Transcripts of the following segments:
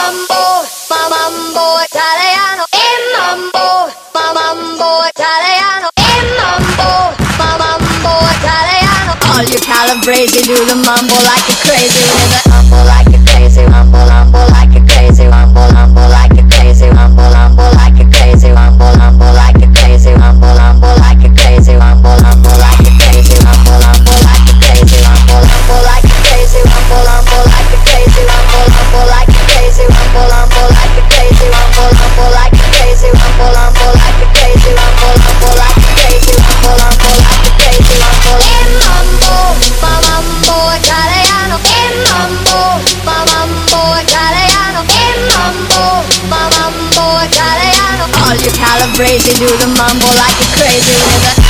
mambo italiano, mambo italiano, mambo italiano. All you Calabrese do the mambo like a crazy with a mambo like a crazy, mambo like a crazy, mambo like a crazy, mambo like a crazy, mambo like a crazy, mambo like a crazy, mambo like a crazy, mambo like a crazy, mambo like a crazy, mambo like a crazy, mambo like a crazy, mambo like a crazy, mambo like a crazy, mambo like a crazy, mambo like a crazy, mambo like a crazy, mambo mambo italiano, mambo italiano, mambo italiano. All you Calabrese do the mambo like a crazy with a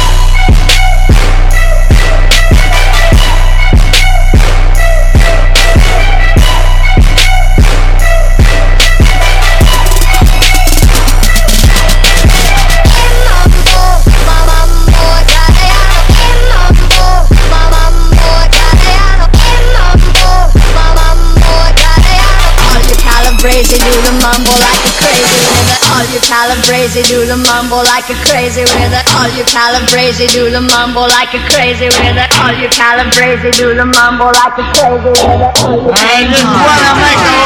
Calabrese do the mambo like a crazy with it. All you Calabrese do the mambo like a crazy with it. All you Calabrese do the mambo like a crazy with it. All you Calabrese do the mambo like a crazy with it. I just wanna make a